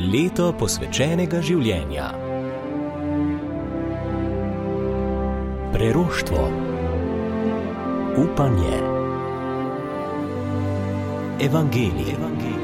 Leto posvečenega življenja. Preroštvo. Upanje. Evangelij.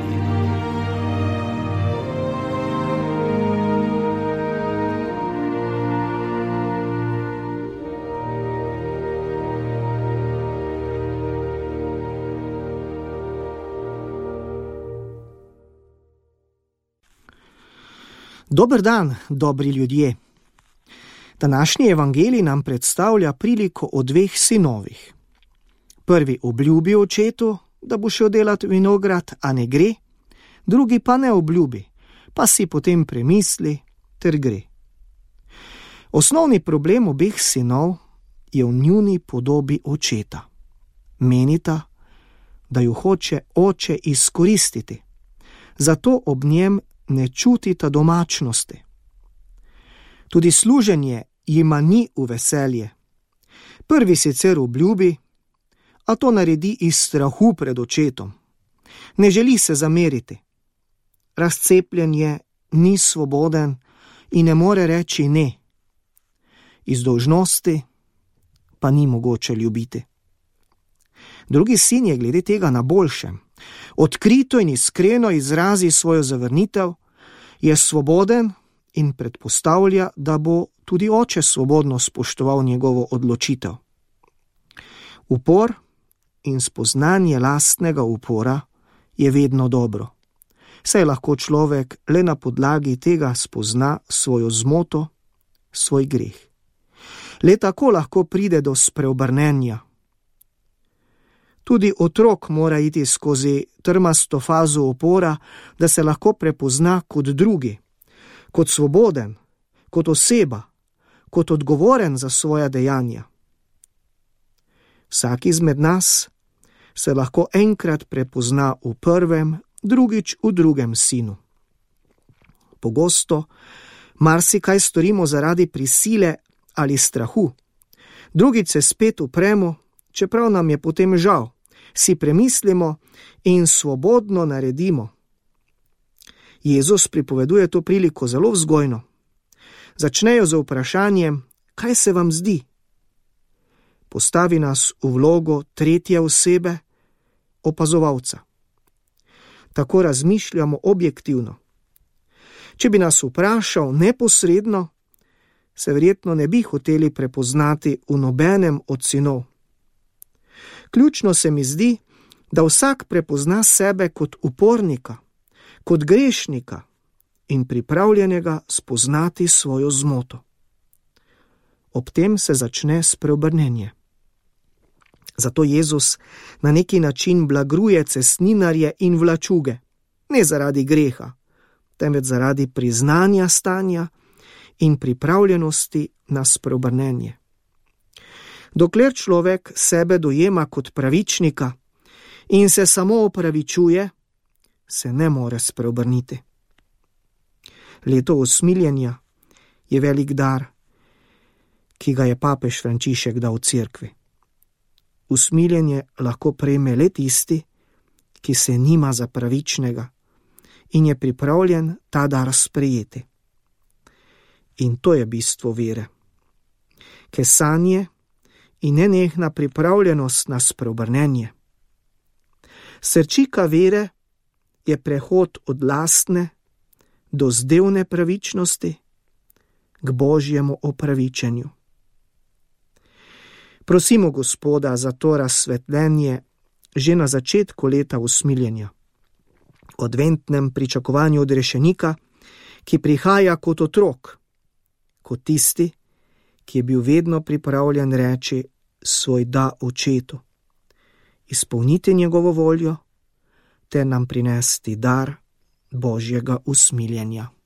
Dober dan, dobri ljudje. Današnji evangelij nam predstavlja priliko o dveh sinovih. Prvi obljubi očetu, da bo šel delat vinograd, a ne gre, drugi pa ne obljubi, pa si potem premisli ter gre. Osnovni problem obeh sinov je v njuni podobi očeta. Menita, da ju hoče oče izkoristiti, zato ob njem ne čutita domačnosti. Tudi služenje jima ni v veselje. Prvi sicer obljubi, a to naredi iz strahu pred očetom. Ne želi se zameriti. Razcepljen je, ni svoboden in ne more reči ne. Iz dolžnosti pa ni mogoče ljubiti. Drugi sin je glede tega na boljšem. Odkrito in iskreno izrazi svojo zavrnitev, je svoboden in predpostavlja, da bo tudi oče svobodno spoštoval njegovo odločitev. Upor in spoznanje lastnega upora je vedno dobro, saj lahko človek le na podlagi tega spozna svojo zmoto, svoj greh. Le tako lahko pride do spreobrnenja. Tudi otrok mora iti skozi trmasto fazo upora, da se lahko prepozna kot drugi, kot svoboden, kot oseba, kot odgovoren za svoja dejanja. Vsak izmed nas se lahko enkrat prepozna v prvem, drugič v drugem sinu. Pogosto marsikaj storimo zaradi prisile ali strahu, drugič se spet upremo, čeprav nam je potem žal, si premislimo in svobodno naredimo. Jezus pripoveduje to priliko zelo vzgojno. Začnejo z vprašanjem, kaj se vam zdi? Postavi nas v vlogo tretje osebe, opazovalca. Tako razmišljamo objektivno. Če bi nas vprašal neposredno, se verjetno ne bi hoteli prepoznati v nobenem od sinov. Ključno se mi zdi, da vsak prepozna sebe kot upornika, kot grešnika in pripravljenega spoznati svojo zmoto. Ob tem se začne spreobrnenje. Zato Jezus na neki način blagruje cestninarje in vlačuge, ne zaradi greha, temveč zaradi priznanja stanja in pripravljenosti na spreobrnenje. Dokler človek sebe dojema kot pravičnika in se samo opravičuje, se ne more spreobrniti. Leto usmiljenja je velik dar, ki ga je papež Frančišek dal cerkvi. Usmiljenje lahko prejme le tisti, ki se nima za pravičnega in je pripravljen ta dar sprejeti. In to je bistvo vere. Kesanje in nenehna pripravljenost na spreobrnenje. Srčika vere je prehod od lastne do zdevne pravičnosti k Božjemu opravičenju. Prosimo Gospoda za to razsvetljenje že na začetku leta usmiljenja, adventnem pričakovanju odrešenika, ki prihaja kot otrok, kot tisti, ki je bil vedno pripravljen reči svoj da očetu, izpolniti njegovo voljo ter nam prinesti dar Božjega usmiljenja.